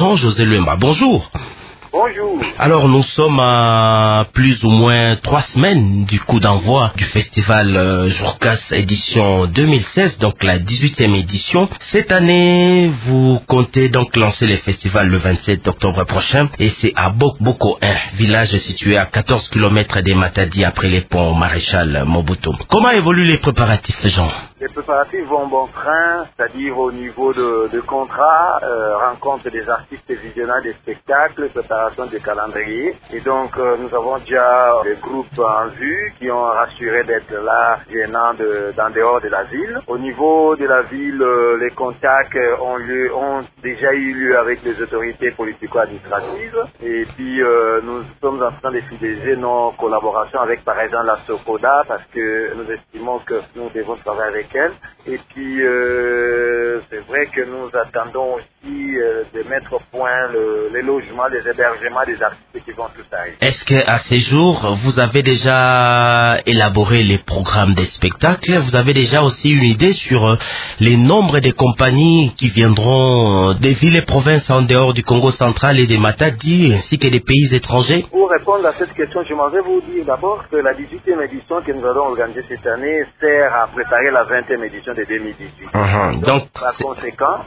Jean-José Luemba. Bonjour. Bonjour. Alors nous sommes à plus ou moins 3 semaines du coup d'envoi du festival Jourkas édition 2016, donc la 18e édition. Cette année, vous comptez donc lancer le festival le 27 octobre prochain et c'est à Boko, un village situé à 14 km des Matadi après les ponts Maréchal Mobutu. Comment évoluent les préparatifs, Jean? Les préparatifs vont bon train, c'est-à-dire au niveau de contrat, rencontre des artistes, visionnage des spectacles, préparation des calendriers. Et donc nous avons déjà des groupes en vue qui ont rassuré d'être là, venant d'en dehors de la ville. Au niveau de la ville, les contacts ont déjà eu lieu avec les autorités politico-administratives. Et puis nous sommes en train de fidéliser nos collaborations avec par exemple la Sokoda parce que nous estimons que nous devons travailler avec elle. Et puis c'est vrai que nous attendons aussi de mettre au point les logements, les hébergements des artistes qui vont tout arriver. Est-ce qu'à ces jours, vous avez déjà élaboré les programmes des spectacles? Vous avez déjà aussi une idée sur les nombres de compagnies qui viendront des villes et provinces en dehors du Congo central et des Matadi, ainsi que des pays étrangers? Pour répondre à cette question, je m'en vais vous dire d'abord que la 18e édition que nous allons organiser cette année sert à préparer la 20e édition de 2018. Donc par conséquent,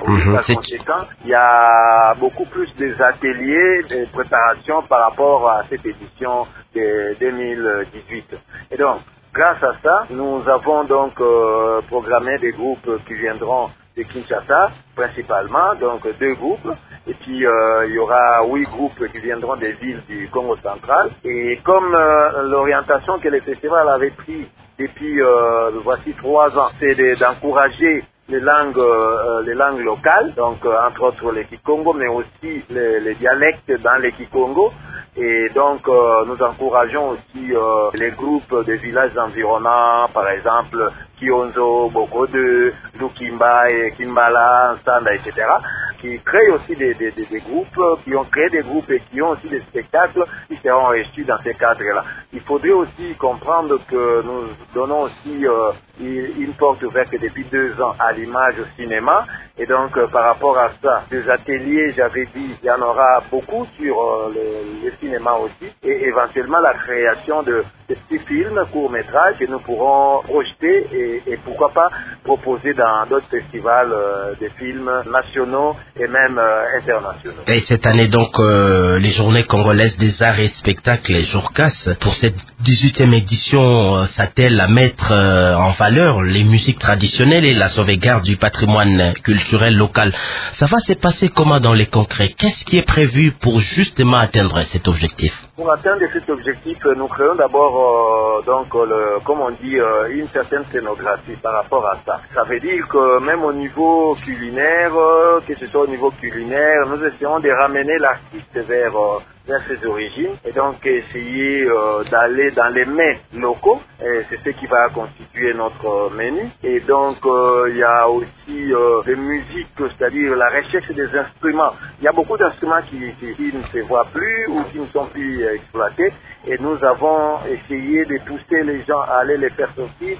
il y a beaucoup plus des ateliers de préparation par rapport à cette édition de 2018. Et donc, grâce à ça, nous avons donc programmé des groupes qui viendront de Kinshasa, principalement, donc 2 groupes. Et puis, il y aura 8 groupes qui viendront des villes du Congo central. Et comme l'orientation que le festival avait pris depuis voici 3 ans, c'est d'encourager les langues locales, donc entre autres les Kikongo, mais aussi les dialectes dans les Kikongo. Et donc nous encourageons aussi les groupes des villages environnants, par exemple Kionzo, Bokodo, Lukimba et Kimbala, Nsanda, etc., qui créent aussi des groupes, qui ont créé des groupes et qui ont aussi des spectacles qui seront reçus dans ces cadres-là. Il faudrait aussi comprendre que nous donnons aussi une porte ouverte depuis 2 ans à l'image au cinéma. Et donc, par rapport à ça, des ateliers, j'avais dit, il y en aura beaucoup sur le cinéma aussi. Et éventuellement, la création de petits films, courts-métrages que nous pourrons projeter et pourquoi pas proposer dans d'autres festivals des films nationaux et même internationaux. Et cette année, donc, les Journées congolaises des arts et spectacles, les Jourkas, pour cette 18e édition, s'attelle à mettre en valeur les musiques traditionnelles et la sauvegarde du patrimoine culturel local. Ça va se passer comment dans les concrets? Qu'est-ce qui est prévu pour justement atteindre cet objectif? Pour atteindre cet objectif, nous créons d'abord, comme on dit, une certaine scénographie par rapport à ça. Ça veut dire que même au niveau culinaire, que ce soit au niveau culinaire, nous essayons de ramener l'artiste vers ses origines et donc essayer d'aller dans les mets locaux. C'est ce qui va constituer notre menu. Et donc il y a aussi des musiques, c'est-à-dire la recherche des instruments. Il y a beaucoup d'instruments qui ne se voient plus ou qui ne sont plus exploités. Et nous avons essayé de pousser les gens à aller les faire sortir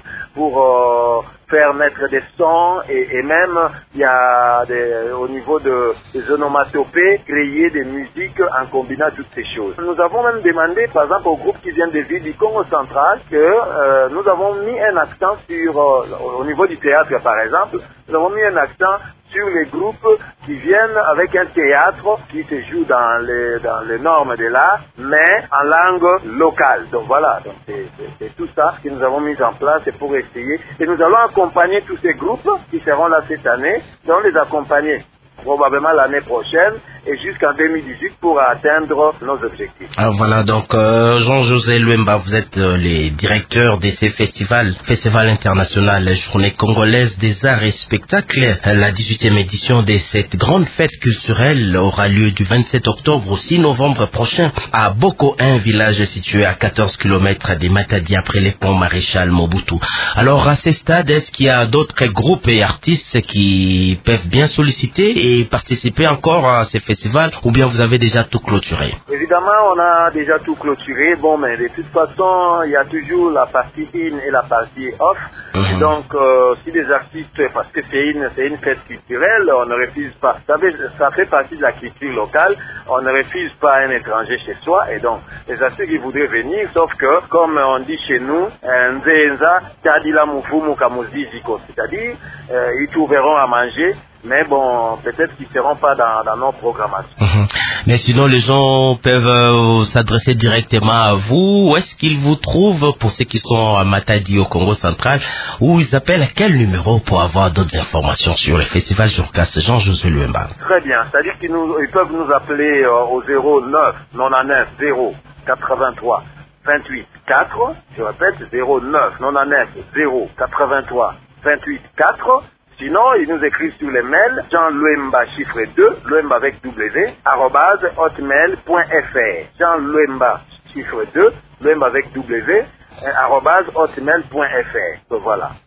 pour faire mettre des sons et même il y a au niveau des onomatopées, créer des musiques en combinant toutes ces choses. Nous avons même demandé par exemple aux groupes qui viennent des villes du Congo central que nous avons mis un accent sur, au niveau du théâtre par exemple, nous avons mis un accent sur les groupes qui viennent avec un théâtre qui se joue dans les normes de l'art, mais en langue locale. Donc voilà, donc c'est tout ça que nous avons mis en place pour essayer. Et nous allons accompagner tous ces groupes qui seront là cette année, nous allons les accompagner probablement l'année prochaine et jusqu'en 2018 pour atteindre nos objectifs. Ah, voilà, donc Jean-José Luemba, vous êtes les directeurs de ces Festival international, la Journée congolaise des arts et spectacles. La 18e édition de cette grande fête culturelle aura lieu du 27 octobre au 6 novembre prochain à Boko, un village situé à 14 km des Matadi après les ponts Maréchal Mobutu. Alors à ce stade, est-ce qu'il y a d'autres groupes et artistes qui peuvent bien solliciter et participer encore à ces festivals festival, ou bien vous avez déjà tout clôturé? Évidemment, on a déjà tout clôturé. Bon, mais de toute façon, il y a toujours la partie in et la partie off. Et donc, si des artistes, parce que c'est une fête culturelle, on ne refuse pas. Ça fait partie de la culture locale. On ne refuse pas un étranger chez soi. Et donc, les artistes qui voudraient venir, sauf que, comme on dit chez nous, c'est-à-dire, ils trouveront à manger. Mais bon, peut-être qu'ils ne seront pas dans nos programmations. Mais sinon, les gens peuvent s'adresser directement à vous. Où est-ce qu'ils vous trouvent pour ceux qui sont à Matadi au Congo central? Ou ils appellent à quel numéro pour avoir d'autres informations sur le festival Jourkas? Jean-Josué Luemba. Très bien. C'est-à-dire qu'ils peuvent nous appeler au 09 99 0 83 28 4. Je répète, 09 99 0 83 28 4. Sinon, ils nous écrivent sur les mails Jean Luemba chiffre 2, Luemba avec W, @hotmail.fr. Jean Luemba chiffre 2, Luemba avec W, @hotmail.fr. Donc voilà.